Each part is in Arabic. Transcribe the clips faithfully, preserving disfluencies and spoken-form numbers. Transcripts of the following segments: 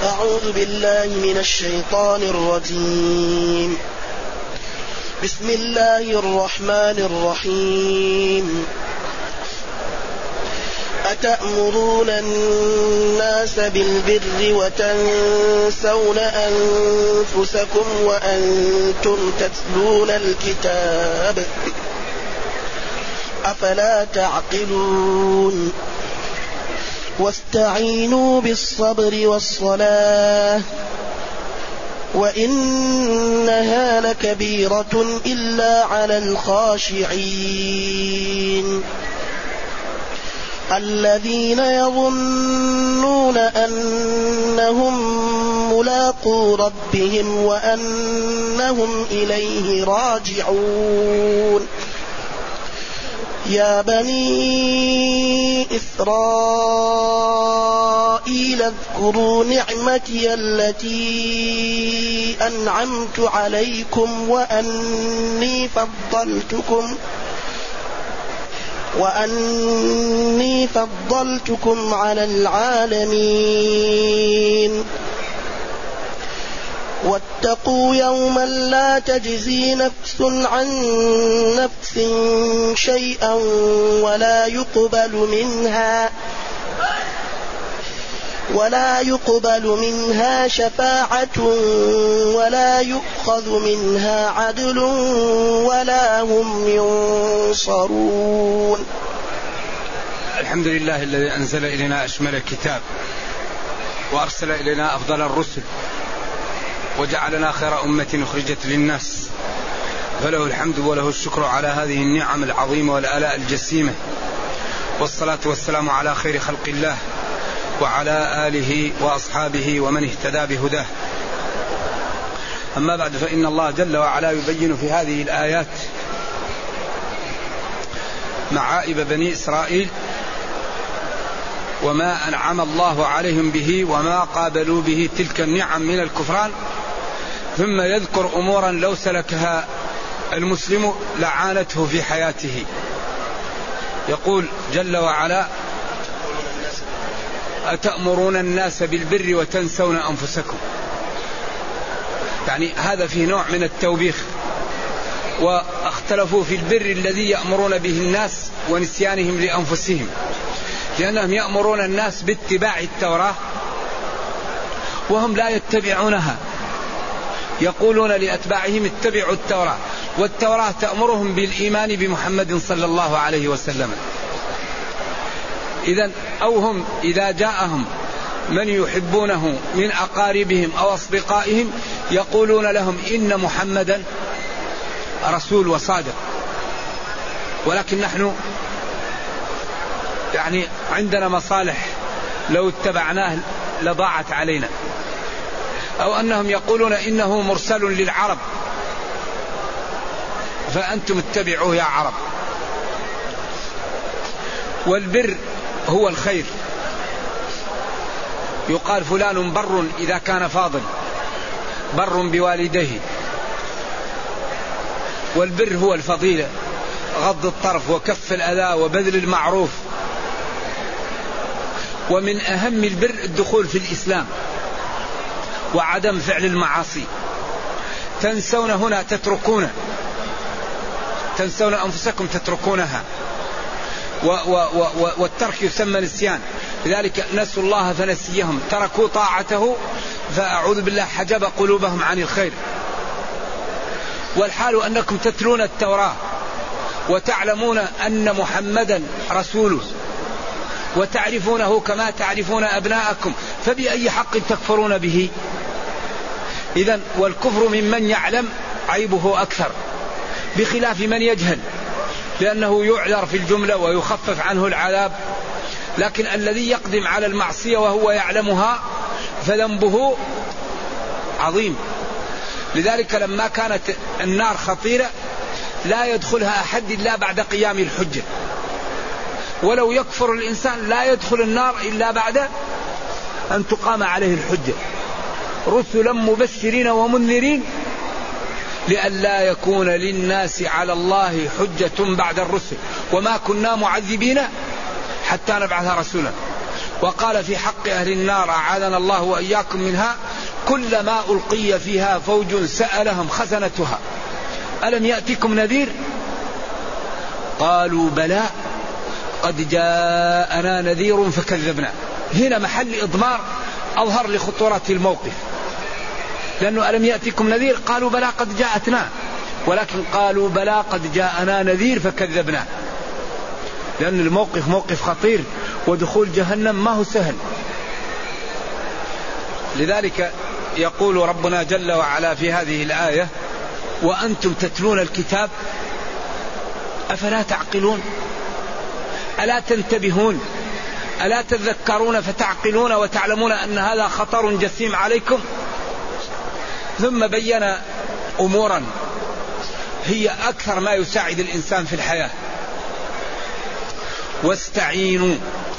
أعوذ بالله من الشيطان الرجيم. بسم الله الرحمن الرحيم. أتأمرون الناس بالبر وتنسون أنفسكم وأنتم تتلون الكتاب أفلا تعقلون. واستعينوا بالصبر والصلاة وإنها لكبيرة إلا على الخاشعين الذين يظنون أنهم ملاقو ربهم وأنهم إليه راجعون. يا بني إسرائيل اذكروا نعمتي التي أنعمت عليكم وأني فضلتكم وأني فضلتكم على العالمين. واتقوا يوما لا تجزي نفس عن نفس شيئا ولا يقبل منها ولا يقبل منها شفاعة ولا يؤخذ منها عدل ولا هم ينصرون. الحمد لله الذي أنزل إلينا أشمل الكتاب وأرسل إلينا أفضل الرسل وجعلنا خير أمة أخرجت للناس، فله الحمد وله الشكر على هذه النعم العظيمة والآلاء الجسيمة، والصلاة والسلام على خير خلق الله وعلى آله وأصحابه ومن اهتدى بهداه. أما بعد، فإن الله جل وعلا يبين في هذه الآيات معائب بني إسرائيل وما أنعم الله عليهم به وما قابلوا به تلك النعم من الكفران، ثم يذكر أمورا لو سلكها المسلم لعانته في حياته. يقول جل وعلا: أتأمرون الناس بالبر وتنسون أنفسكم. يعني هذا فيه نوع من التوبيخ. واختلفوا في البر الذي يأمرون به الناس ونسيانهم لأنفسهم، لأنهم يأمرون الناس باتباع التوراة وهم لا يتبعونها، يقولون لأتباعهم اتبعوا التوراة، والتوراة تأمرهم بالإيمان بمحمد صلى الله عليه وسلم. إذن أو هم إذا جاءهم من يحبونه من أقاربهم أو أصدقائهم يقولون لهم إن محمدا رسول وصادق، ولكن نحن يعني عندنا مصالح لو اتبعناه لضاعت علينا. أو أنهم يقولون إنه مرسل للعرب فأنتم اتبعوه يا عرب. والبر هو الخير، يقال فلان بر إذا كان فاضل، بر بوالديه. والبر هو الفضيلة، غض الطرف وكف الأذى وبذل المعروف. ومن أهم البر الدخول في الإسلام وعدم فعل المعاصي. تنسون هنا تتركونه، تنسون أنفسكم تتركونها، و و و والترك يسمى نسيان. لذلك نسوا الله فنسيهم، تركوا طاعته فأعوذ بالله حجب قلوبهم عن الخير. والحال أنكم تتلون التوراة وتعلمون أن محمدا رسوله وتعرفونه كما تعرفون أبناءكم، فبأي حق تكفرون به؟ إذن والكفر ممن يعلم عيبه أكثر، بخلاف من يجهل، لأنه يعذر في الجملة ويخفف عنه العذاب. لكن الذي يقدم على المعصية وهو يعلمها فذنبه عظيم. لذلك لما كانت النار خطيرة لا يدخلها أحد إلا بعد قيام الحجة، ولو يكفر الإنسان لا يدخل النار إلا بعد أن تقام عليه الحجة. رسلا مبشرين ومنذرين لئلا يكون للناس على الله حجة بعد الرسل وما كنا معذبين حتى نبعث رسولا. وقال في حق أهل النار أعاذنا الله وإياكم منها: كلما ألقي فيها فوج سألهم خزنتها ألم يأتكم نذير؟ قالوا بلى قد جاءنا نذير فكذبنا. هنا محل إضمار أظهر لخطورة الموقف، لأنه ألم يأتكم نذير قالوا بلى قد جاءتنا، ولكن قالوا بلى قد جاءنا نذير فكذبنا، لأن الموقف موقف خطير، ودخول جهنم ما هو سهل. لذلك يقول ربنا جل وعلا في هذه الآية: وأنتم تتلون الكتاب أفلا تعقلون؟ ألا تنتبهون؟ ألا تذكرون فتعقلون وتعلمون أن هذا خطر جسيم عليكم؟ ثم بين أمورا هي أكثر ما يساعد الإنسان في الحياة: واستعينوا،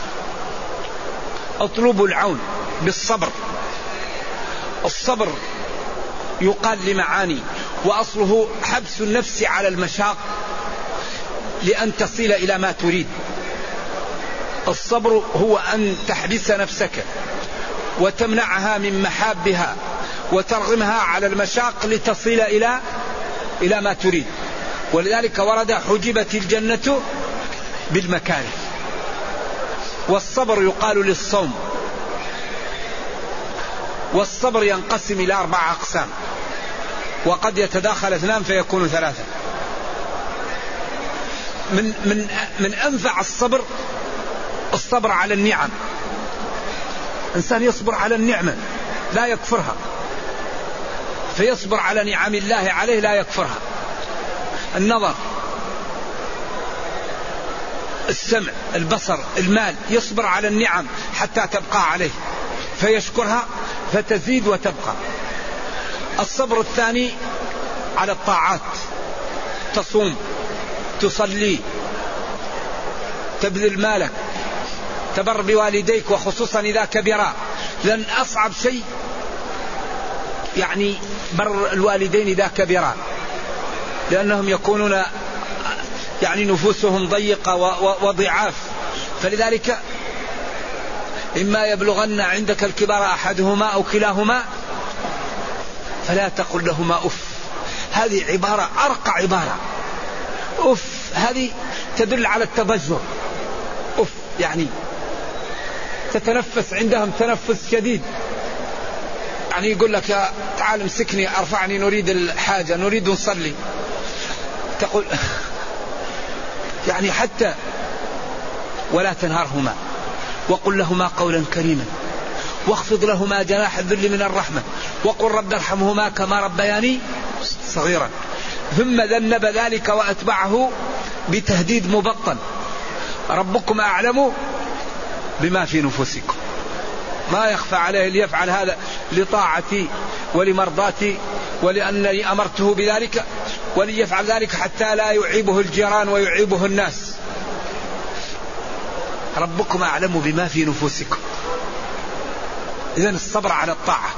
اطلبوا العون بالصبر. الصبر يقال لمعاني، وأصله حبس النفس على المشاق لأن تصل إلى ما تريد. الصبر هو أن تحبس نفسك وتمنعها من محابها وترغمها على المشاق لتصل إلى إلى ما تريد. ولذلك ورد: حجبت الجنة بالمكاره. والصبر يقال للصوم. والصبر ينقسم إلى أربع أقسام، وقد يتداخل اثنان فيكون ثلاثة. من من من أنفع الصبر الصبر على النعم. إنسان يصبر على النعمة لا يكفرها، فيصبر على نعم الله عليه لا يكفرها. النظر، السمع، البصر، المال، يصبر على النعم حتى تبقى عليه فيشكرها فتزيد وتبقى. الصبر الثاني على الطاعات، تصوم، تصلي، تبذل مالك، تبر بوالديك وخصوصا إذا كبرا، لأن أصعب شيء يعني بر الوالدين إذا كبرا، لأنهم يكونون يعني نفوسهم ضيقة وضعاف. فلذلك إما يبلغن عندك الكبر أحدهما أو كلاهما فلا تقل لهما أف. هذه عبارة أرقى عبارة. أف هذه تدل على التضجر. أف يعني تتنفس عندهم تنفس شديد، يعني يقول لك: يا تعال امسكني ارفعني نريد الحاجة نريد نصلي، تقول يعني حتى. ولا تنهرهما وقل لهما قولا كريما واخفض لهما جناح الذل من الرحمة وقل رب ارحمهما كما ربياني صغيرا. ثم ذنب ذلك وأتبعه بتهديد مبطن: ربكم أعلم بما في نفوسكم. ما يخفى عليه ليفعل هذا لطاعتي ولمرضاتي ولأنني أمرته بذلك، وليفعل ذلك حتى لا يعيبه الجيران ويعيبه الناس. ربكم أعلم بما في نفوسكم. إذن الصبر على الطاعة.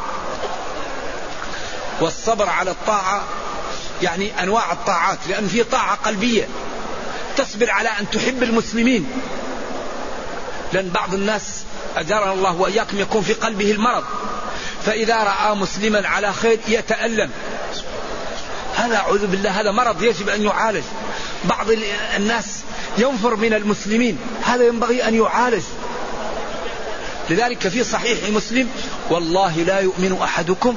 والصبر على الطاعة يعني أنواع الطاعات، لأن في طاعة قلبية تصبر على أن تحب المسلمين، لأن بعض الناس أجارنا الله وإياكم يكون في قلبه المرض، فإذا رأى مسلما على خير يتألم. هذا أعوذ بالله هذا مرض يجب أن يعالج. بعض الناس ينفر من المسلمين، هذا ينبغي أن يعالج. لذلك في صحيح مسلم: والله لا يؤمن أحدكم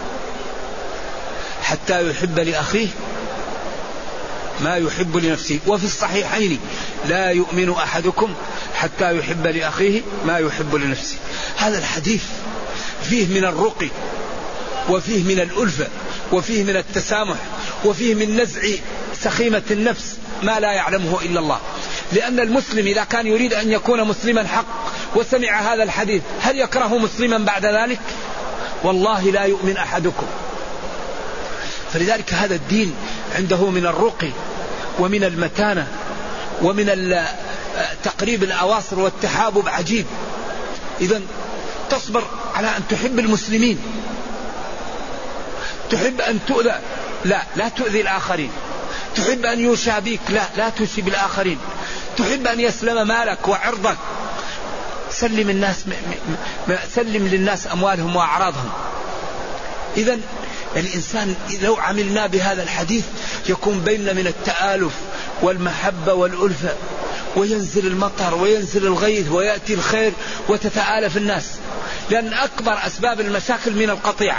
حتى يحب لأخيه ما يحب لنفسه. وفي الصحيحين: لا يؤمن أحدكم حتى يحب لأخيه ما يحب لنفسه. هذا الحديث فيه من الرقي وفيه من الألفة وفيه من التسامح وفيه من نزع سخيمة النفس ما لا يعلمه إلا الله. لأن المسلم إذا كان يريد أن يكون مسلما حق وسمع هذا الحديث هل يكره مسلما بعد ذلك؟ والله لا يؤمن أحدكم. فلذلك هذا الدين عنده من الرقي ومن المتانة ومن تقريب الأواصر والتحابب عجيب. إذن تصبر على أن تحب المسلمين، تحب أن تؤذى لا لا تؤذي الآخرين، تحب أن يوشى بك لا لا توشي بالآخرين، تحب أن يسلم مالك وعرضك سلم الناس سلم للناس أموالهم وأعراضهم. إذن الإنسان لو عملنا بهذا الحديث يكون بيننا من التآلف والمحبة والألفة، وينزل المطر وينزل الغيث ويأتي الخير وتتآلف الناس، لأن أكبر أسباب المشاكل من القطيعة.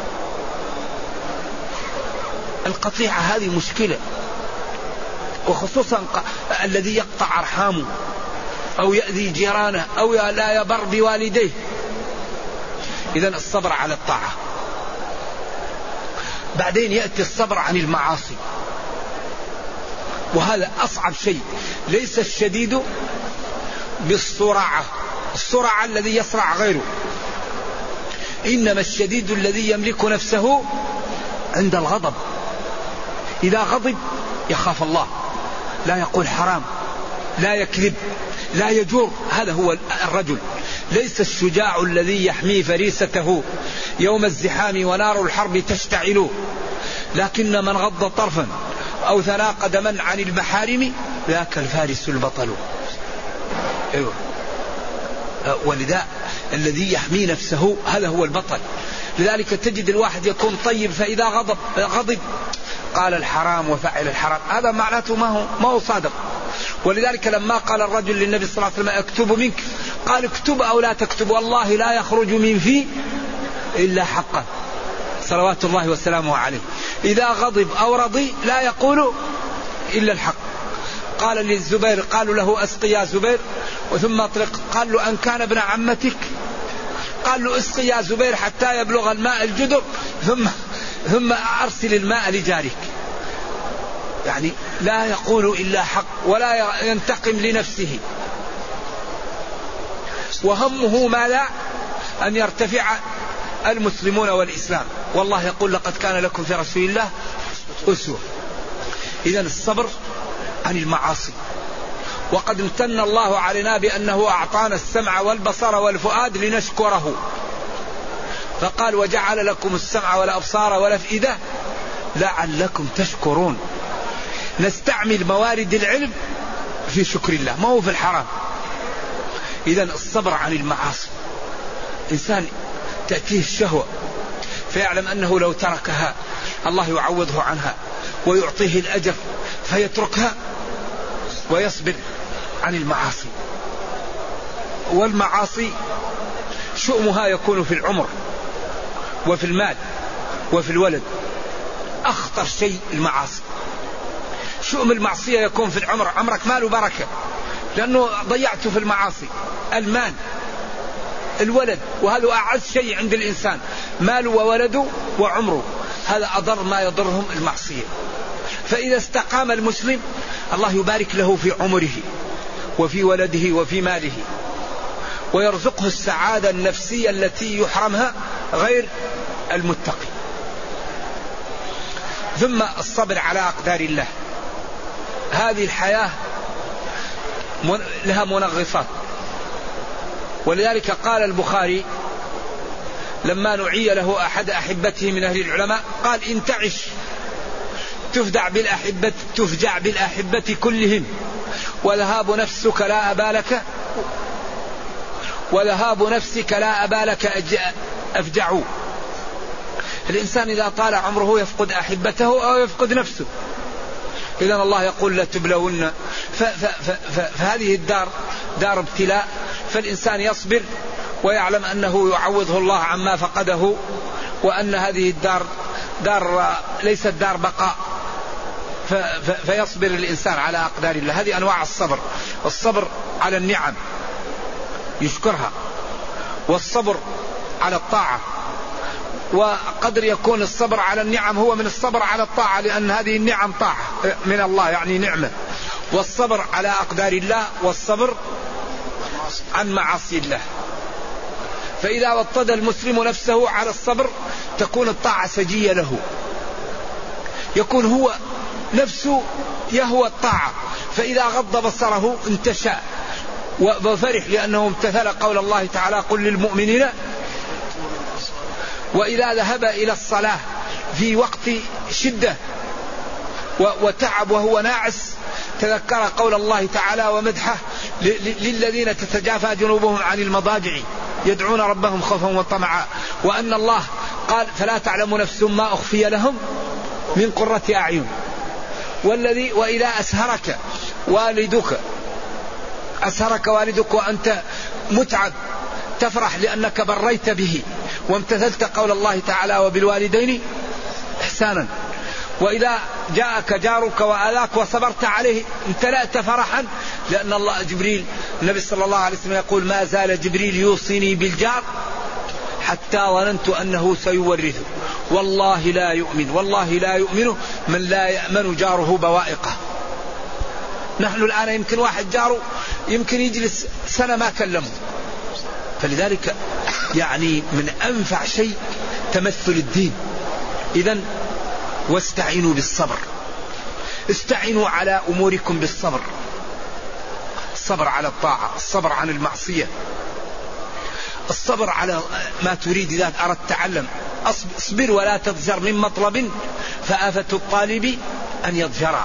القطيعة هذه مشكلة، وخصوصا الذي يقطع أرحامه أو يأذي جيرانه أو لا يبر بوالديه. إذن الصبر على الطاعة. بعدين يأتي الصبر عن المعاصي، وهذا أصعب شيء. ليس الشديد بالصراعة، الصراعة الذي يصرع غيره، إنما الشديد الذي يملك نفسه عند الغضب. إذا غضب يخاف الله، لا يقول حرام، لا يكذب، لا يجور. هذا هو الرجل. ليس الشجاع الذي يحمي فريسته يوم الزحام ونار الحرب تشتعل، لكن من غض طرفا أو ثنى قدما عن المحارم ذاك الفارس البطل. أيوة. ولذا الذي يحمي نفسه هذا هو البطل. لذلك تجد الواحد يكون طيب، فإذا غضب غضب قال الحرام وفعل الحرام، هذا معناته ما هو ما هو صادق. ولذلك لما قال الرجل للنبي صلى الله عليه وسلم اكتب منك، قال اكتب أو لا تكتب والله لا يخرج من في إلا حقا، صلوات الله وسلامه عليه. إذا غضب أو رضي لا يقول إلا الحق. قال للزبير، قالوا له اسقي يا زبير، وثم اطلق. قال له أن كان ابن عمتك؟ قال له اسقي يا زبير حتى يبلغ الماء الجدر، ثم ثم أرسل الماء لجارك. يعني لا يقول إلا حق ولا ينتقم لنفسه، وهمه ما لا أن يرتفع المسلمون والإسلام. والله يقول لقد كان لكم في رسول الله أسوة. إذن الصبر عن المعاصي. وقد امتن الله علينا بأنه أعطانا السمع والبصر والفؤاد لنشكره، فقال وجعل لكم السمع والأبصار والأفئدة لعلكم تشكرون. نستعمل موارد العلم في شكر الله، ما هو في الحرام. إذن الصبر عن المعاصي. إنسان تأتيه الشهوة فيعلم أنه لو تركها الله يعوضه عنها ويعطيه الأجر، فيتركها ويصبر عن المعاصي. والمعاصي شؤمها يكون في العمر وفي المال وفي الولد. أخطر شيء المعاصي. شؤم المعصية يكون في العمر، عمرك مال وبركة لأنه ضيعته في المعاصي. المال، الولد، وهذا أعز شيء عند الإنسان، ماله وولده وعمره، هذا أضر ما يضرهم المعصية. فإذا استقام المسلم الله يبارك له في عمره وفي ولده وفي ماله، ويرزقه السعادة النفسية التي يحرمها غير المتقي. ثم الصبر على أقدار الله. هذه الحياة لها منغصات، ولذلك قال البخاري لما نعي له أحد أحبته من أهل العلماء قال إن تعش تفدع بالأحبة تفجع بالأحبة كلهم، وذهاب نفسك لا أبالك وذهاب نفسك لا أبالك أفجعوا. الإنسان إذا طال عمره يفقد أحبته أو يفقد نفسه. إذن الله يقول لا تبلون. فهذه الدار دار ابتلاء، فالإنسان يصبر ويعلم أنه يعوضه الله عما فقده، وأن هذه الدار دار ليست دار بقاء، فيصبر الإنسان على أقدار الله. هذه أنواع الصبر. الصبر على النعم يشكرها، والصبر على الطاعة. وقدر يكون الصبر على النعم هو من الصبر على الطاعة، لأن هذه النعم طاعة من الله يعني نعمة. والصبر على أقدار الله، والصبر عن معاصي الله. فإذا وطد المسلم نفسه على الصبر تكون الطاعة سجية له، يكون هو نفسه يهوى الطاعة، فإذا غض بصره انتشى وفرح لأنه امتثل قول الله تعالى قل للمؤمنين. وإذا ذهب إلى الصلاة في وقت شدة وتعب وهو ناعس تذكر قول الله تعالى ومدحه للذين تتجافى جنوبهم عن المضاجع يدعون ربهم خوفا وطمعا، وأن الله قال فلا تعلم نفس ما أخفي لهم من قرة أعين. والذي وإذا أسهرك والدك أسهرك والدك وأنت متعب تفرح لأنك بريت به وامتثلت قول الله تعالى وبالوالدين إحسانا. وإذا جاءك جارك وآذاك وصبرت عليه امتلأت فرحا لأن الله جبريل النبي صلى الله عليه وسلم يقول ما زال جبريل يوصيني بالجار حتى ظننت أنه سيورثه. والله لا يؤمن والله لا يؤمن من لا يأمن جاره بوائقه. نحن الآن يمكن واحد جاره يمكن يجلس سنة ما كلمه. فلذلك يعني من أنفع شيء تمثل الدين. إذن واستعينوا بالصبر، استعينوا على أموركم بالصبر، الصبر على الطاعة، الصبر عن المعصية، الصبر على ما تريد. إذا أردت تعلم اصبر ولا تضجر من مطلب فآفة الطالب أن يضجر،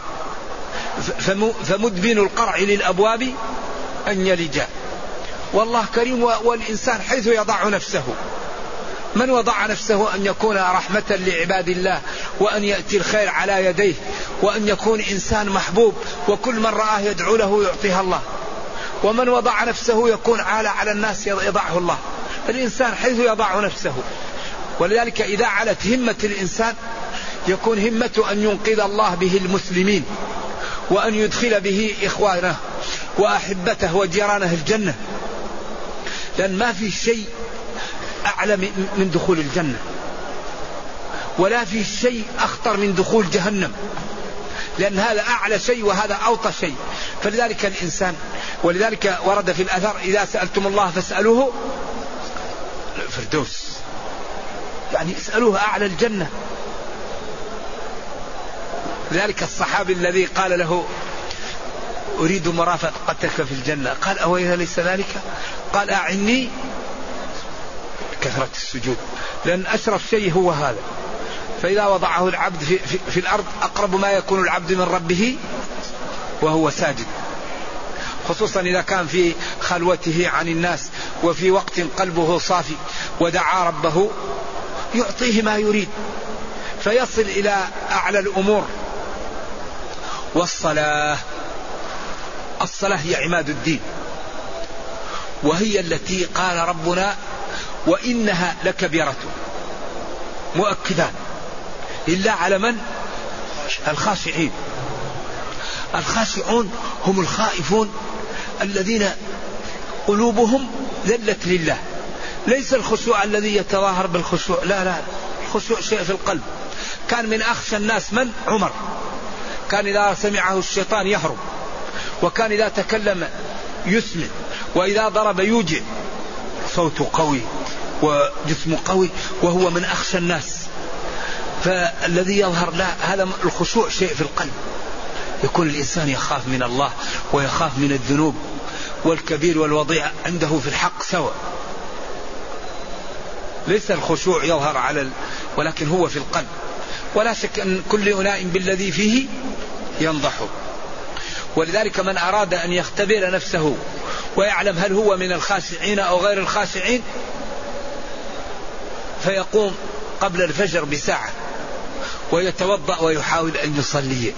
فمدبن القرع للأبواب أن يلجا. والله كريم والإنسان حيث يضع نفسه. من وضع نفسه أن يكون رحمة لعباد الله وأن يأتي الخير على يديه وأن يكون إنسان محبوب وكل من رآه يدعو له يعطيها الله. ومن وضع نفسه يكون عالى على الناس يضعه الله. الإنسان حيث يضع نفسه. ولذلك إذا علت همة الإنسان يكون همته أن ينقذ الله به المسلمين وأن يدخل به إخوانه وأحبته وجيرانه الجنة. لأن ما في شيء أعلى من دخول الجنة ولا في شيء أخطر من دخول جهنم، لأن هذا أعلى شيء وهذا أوطى شيء. فلذلك الإنسان ولذلك ورد في الأثر إذا سألتم الله فاسألوه الفردوس، يعني اسألوه أعلى الجنة. لذلك الصحابي الذي قال له أريد مرافقتك في الجنة قال أويها ليس ذلك؟ قال أعني كثرة السجود، لأن أشرف شيء هو هذا. فإذا وضعه العبد في, في, في الأرض أقرب ما يكون العبد من ربه وهو ساجد، خصوصا إذا كان في خلوته عن الناس وفي وقت قلبه صافي ودعا ربه يعطيه ما يريد فيصل إلى أعلى الأمور. والصلاة، الصلاة هي عماد الدين، وهي التي قال ربنا وإنها لكبيرة، مؤكدان إلا على من؟ الخاشعين. الخاشعون هم الخائفون الذين قلوبهم ذلت لله، ليس الخشوع الذي يتظاهر بالخشوع، لا لا، الخشوع شيء في القلب. كان من أخشى الناس من؟ عمر، كان إذا سمعه الشيطان يهرب، وكان إذا تكلم يسمع، وإذا ضرب يوجع، صوته قوي وجسمه قوي، وهو من أخشى الناس. فالذي يظهر لا، هذا الخشوع شيء في القلب. يكون الإنسان يخاف من الله ويخاف من الذنوب، والكبير والوضيع عنده في الحق سواء. ليس الخشوع يظهر على ال... ولكن هو في القلب. ولا شك أن كل أناء بالذي فيه ينضح. ولذلك من أراد أن يختبر نفسه ويعلم هل هو من الخاشعين أو غير الخاشعين فيقوم قبل الفجر بساعة ويتوضأ ويحاول أن يصلي،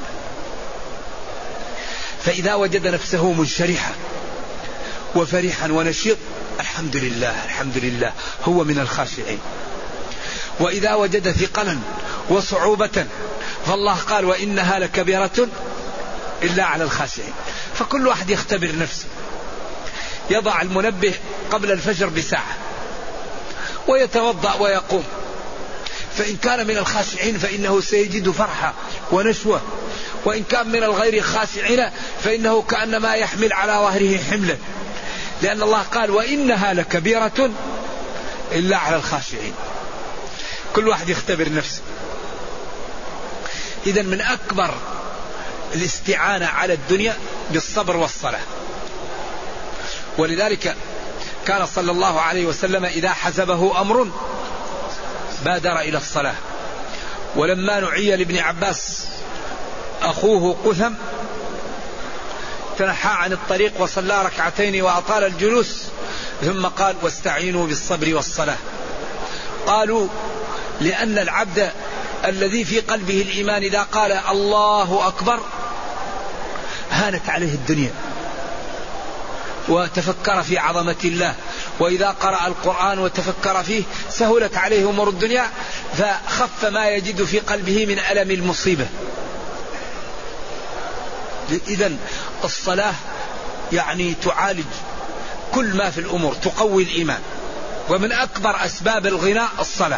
فإذا وجد نفسه منشرحا وفرحا ونشيط الحمد لله الحمد لله هو من الخاشعين. وإذا وجد ثقلا وصعوبة فالله قال وإنها لكبيرة إلا على الخاشعين. فكل واحد يختبر نفسه، يضع المنبه قبل الفجر بساعة ويتوضأ ويقوم، فإن كان من الخاشعين فإنه سيجد فرحة ونشوة، وإن كان من الغير الخاشعين فإنه كأنما يحمل على ظهره حملا، لأن الله قال وإنها لكبيرة إلا على الخاشعين. كل واحد يختبر نفسه. إذن من أكبر الاستعانة على الدنيا بالصبر والصلاة. ولذلك كان صلى الله عليه وسلم إذا حزبه أمر بادر إلى الصلاة. ولما نعي لابن عباس أخوه قثم تنحى عن الطريق وصلى ركعتين وأطال الجلوس، ثم قال واستعينوا بالصبر والصلاة. قالوا لأن العبد الذي في قلبه الإيمان إذا قال الله أكبر هانت عليه الدنيا وتفكر في عظمة الله، وإذا قرأ القرآن وتفكر فيه سهلت عليه أمور الدنيا فخف ما يجد في قلبه من ألم المصيبة. إذن الصلاة يعني تعالج كل ما في الأمور، تقوي الإيمان. ومن أكبر أسباب الغناء الصلاة،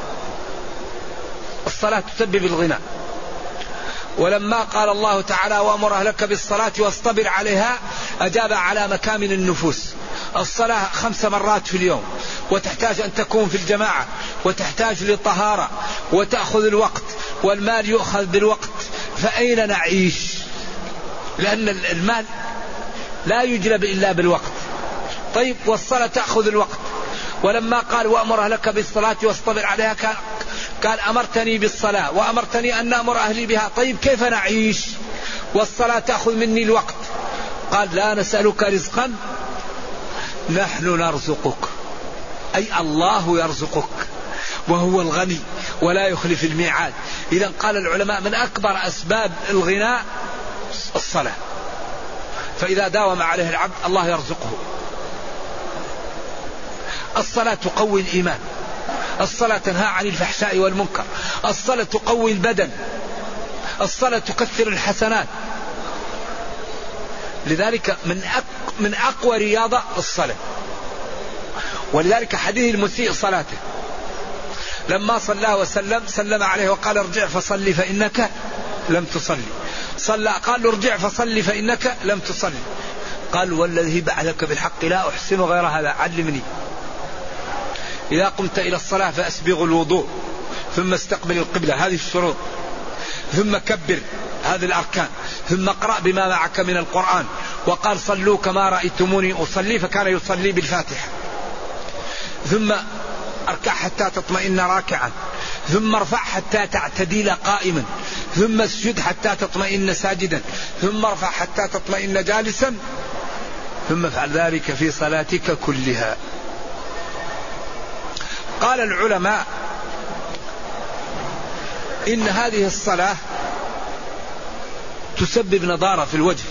الصلاة تسبب الغناء. ولما قال الله تعالى وأمر أهلك بالصلاة واصطبر عليها أجاب على مكامن النفوس. الصلاة خمس مرات في اليوم، وتحتاج أن تكون في الجماعة، وتحتاج للطهارة، وتأخذ الوقت، والمال يؤخذ بالوقت. فأين نعيش؟ لأن المال لا يجلب إلا بالوقت. طيب والصلاة تأخذ الوقت. ولما قال وأمر أهلك بالصلاة واصطبر عليها كان قال أمرتني بالصلاة وأمرتني أن أمر أهلي بها. طيب كيف نعيش والصلاة تأخذ مني الوقت؟ قال لا نسألك رزقا نحن نرزقك، أي الله يرزقك وهو الغني ولا يخلف الميعاد. إذا قال العلماء من أكبر أسباب الغناء الصلاة، فإذا داوم عليه العبد الله يرزقه. الصلاة تقوي الإيمان، الصلاة تنهى عن الفحشاء والمنكر، الصلاة تقوي البدن، الصلاة تكثر الحسنات. لذلك من أق... من أقوى رياضة الصلاة. ولذلك حديث المسيء صلاته لما صلى وسلم سلم عليه وقال ارجع فصلي فإنك لم تصلي. صلى قال ارجع فصلي فإنك لم تصلي. قال والذي بعثك بالحق لا أحسن غير هذا علمني. إذا قمت إلى الصلاة فأسبغ الوضوء، ثم استقبل القبلة، هذه الشروط، ثم كبر، هذه الأركان، ثم اقرأ بما معك من القرآن. وقال صلوا كما رأيتموني أصلي، فكان يصلي بالفاتحة. ثم اركع حتى تطمئن راكعا، ثم ارفع حتى تعتدل قائما، ثم اسجد حتى تطمئن ساجدا، ثم ارفع حتى تطمئن جالسا، ثم افعل ذلك في صلاتك كلها. قال العلماء إن هذه الصلاة تسبب نضارة في الوجه.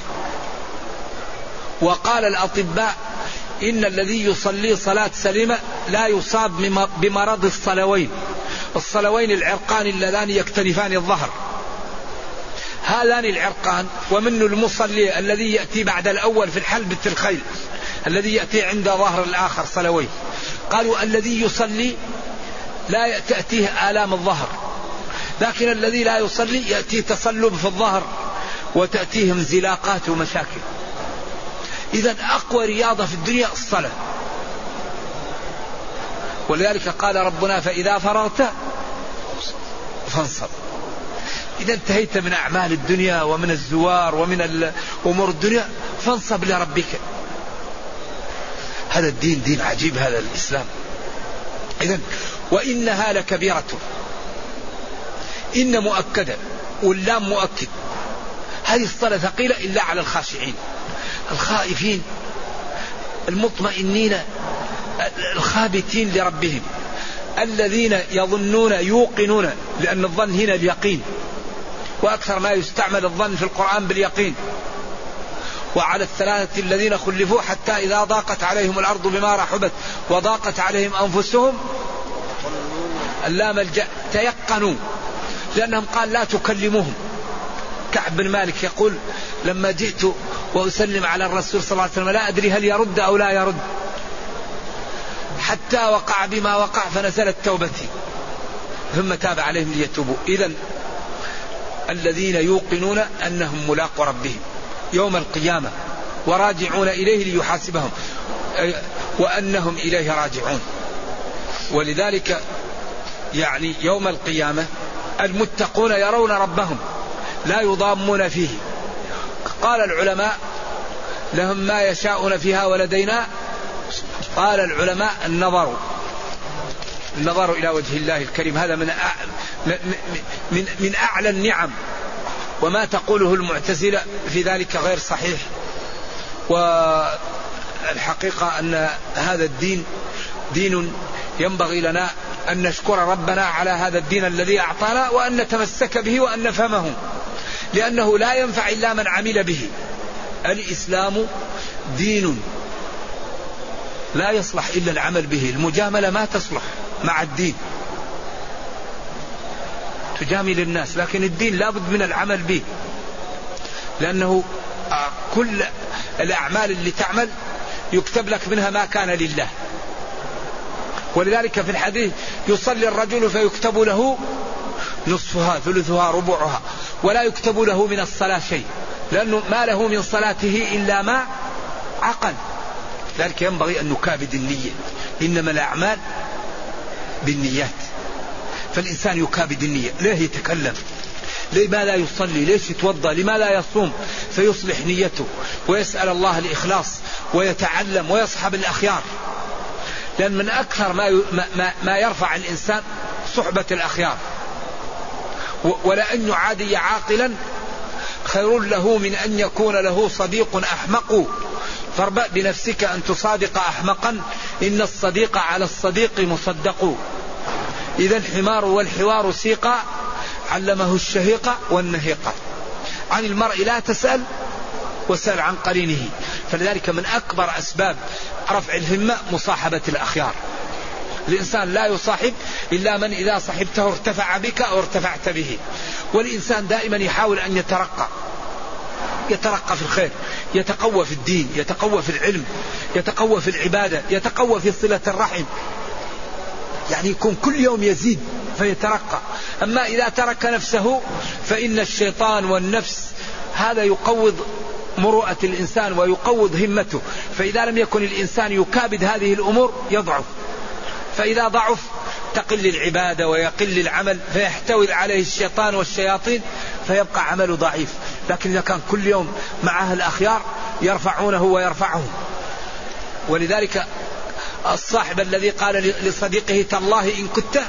وقال الأطباء إن الذي يصلي صلاة سليمة لا يصاب بمرض الصلوين. الصلوين العرقان اللذان يكتنفان الظهر، هذان العرقان. ومنه المصلي الذي يأتي بعد الأول في الحلبة الخيل، الذي يأتي عند ظهر الآخر صلوين. قالوا الذي يصلي لا تأتيه آلام الظهر، لكن الذي لا يصلي يأتيه تصلب في الظهر وتأتيه انزلاقات ومشاكل. إذن أقوى رياضة في الدنيا الصلاة. ولذلك قال ربنا فإذا فرغت فانصب. إذا انتهيت من أعمال الدنيا ومن الزوار ومن أمور الدنيا فانصب لربك. هذا الدين دين عجيب، هذا الإسلام. إذن وإنها لكبيرة، إن مؤكدة واللام مؤكد. هذه الصلاة ثقيلة إلا على الخاشعين الخائفين المطمئنين الخابتين لربهم، الذين يظنون يوقنون، لأن الظن هنا اليقين، وأكثر ما يستعمل الظن في القرآن باليقين. وعلى الثلاثة الذين خلفوا حتى إذا ضاقت عليهم الأرض بما رحبت وضاقت عليهم أنفسهم اللام الجاء تيقنوا، لأنهم قال لا تكلموهم. كعب بن مالك يقول لما جئت وأسلم على الرسول صلى الله عليه وسلم لا أدري هل يرد أو لا يرد، حتى وقع بما وقع فنزلت توبتي ثم تاب عليهم ليتوبوا. إذن الذين يوقنون أنهم ملاقوا ربهم يوم القيامة وراجعون إليه ليحاسبهم وأنهم إليه راجعون. ولذلك يعني يوم القيامة المتقون يرون ربهم لا يضامون فيه. قال العلماء لهم ما يشاءون فيها ولدينا. قال العلماء النظر النظر إلى وجه الله الكريم هذا من من من أعلى النعم وما تقوله المعتزلة في ذلك غير صحيح. والحقيقة أن هذا الدين دين ينبغي لنا أن نشكر ربنا على هذا الدين الذي أعطانا، وأن نتمسك به وأن نفهمه، لأنه لا ينفع إلا من عمل به. الإسلام دين لا يصلح إلا العمل به، المجاملة ما تصلح مع الدين، تجامل الناس، لكن الدين لا بد من العمل به، لأنه كل الأعمال اللي تعمل يكتب لك منها ما كان لله. ولذلك في الحديث يصلي الرجل فيكتب له نصفها ثلثها ربعها، ولا يكتب له من الصلاة شيء، لأنه ما له من صلاته إلا ما عقل. لذلك ينبغي أن نكابد النية، إنما الأعمال بالنيات، فالإنسان يكابد النية. ليه يتكلم؟ لماذا يصلي؟ ليش يتوضأ؟ لماذا يصوم؟ فيصلح نيته ويسأل الله الإخلاص ويتعلم ويصحب الأخيار، لأن من أكثر ما ما ما يرفع الإنسان صحبة الأخيار. ولأن يعادي عاقلا خير له من أن يكون له صديق أحمق، فاربأ بنفسك أن تصادق أحمقا، إن الصديق على الصديق مصدق. إذا الحمار والحوار سيقا، علمه الشهيق والنهيق. عن المرء لا تسأل وسأل عن قرينه. فلذلك من أكبر أسباب رفع الهمة مصاحبة الأخيار. الإنسان لا يصاحب إلا من إذا صحبته ارتفع بك أو ارتفعت به. والإنسان دائما يحاول أن يترقى، يترقى في الخير، يتقوى في الدين، يتقوى في العلم، يتقوى في العبادة، يتقوى في صلة الرحم، يعني يكون كل يوم يزيد فيترقى. أما إذا ترك نفسه فإن الشيطان والنفس هذا يقوض مروءة الإنسان ويقوض همته، فإذا لم يكن الإنسان يكابد هذه الأمور يضعف، فإذا ضعف تقل العبادة ويقل العمل، فيحتوي عليه الشيطان والشياطين فيبقى عمله ضعيف. لكن إذا كان كل يوم معه الأخيار يرفعونه ويرفعهم. ولذلك الصاحب الذي قال لصديقه تالله إن كنت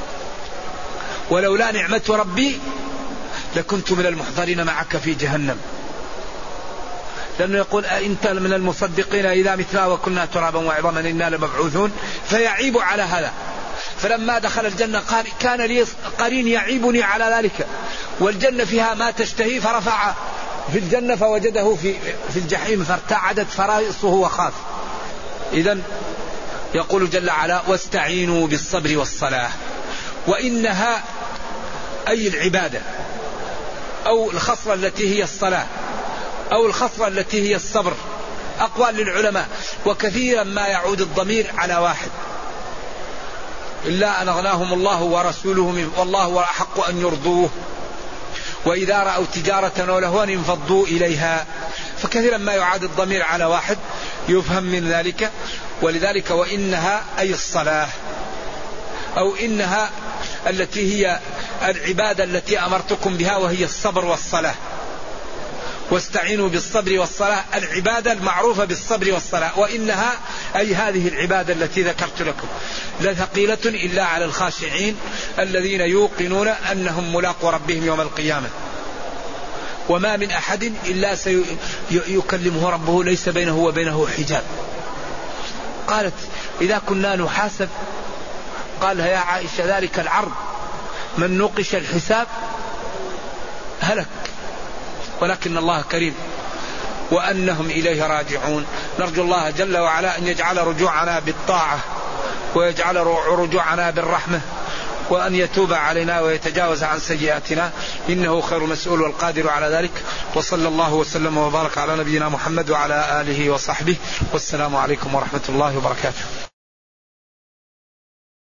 ولولا نعمة ربي لكنت من المحضرين معك في جهنم، لأنه يقول أنت من المصدقين إذا متنا وكنا ترابا وعظاما إنا لمبعوثون، فيعيب على هذا. فلما دخل الجنة قال كان لي قرين يعيبني على ذلك، والجنة فيها ما تشتهي، فرفع في الجنة فوجده في, في الجحيم فارتعدت فرائصه وخاف. إذن يقول جل وعلا واستعينوا بالصبر والصلاة، وإنها أي العبادة أو الخصلة التي هي الصلاة أو الخصلة التي هي الصبر أقوال للعلماء، وكثيرا ما يعود الضمير على واحد، إلا أن أغناهم الله ورسوله والله أحق أن يرضوه، وإذا رأوا تجارة ولهوا انفضوا إليها. فكثيرا ما يعاد الضمير على واحد يفهم من ذلك. ولذلك وإنها أي الصلاة، أو إنها التي هي العبادة التي أمرتكم بها وهي الصبر والصلاة. واستعينوا بالصبر والصلاة، العبادة المعروفة بالصبر والصلاة، وإنها أي هذه العبادة التي ذكرت لكم لثقيلة إلا على الخاشعين الذين يوقنون أنهم ملاقوا ربهم يوم القيامة. وما من أحد إلا سيكلمه ربه ليس بينه وبينه حجاب. قالت إذا كنا نحاسب، قالها يا عائشة ذلك العرض من نوقش الحساب هلك، ولكن الله كريم وأنهم إليه راجعون. نرجو الله جل وعلا أن يجعل رجوعنا بالطاعة ويجعل رجوعنا بالرحمة، وأن يتوب علينا ويتجاوز عن سيئاتنا، إنه خير مسؤول والقادر على ذلك. وصلى الله وسلم وبارك على نبينا محمد وعلى آله وصحبه، والسلام عليكم ورحمة الله وبركاته.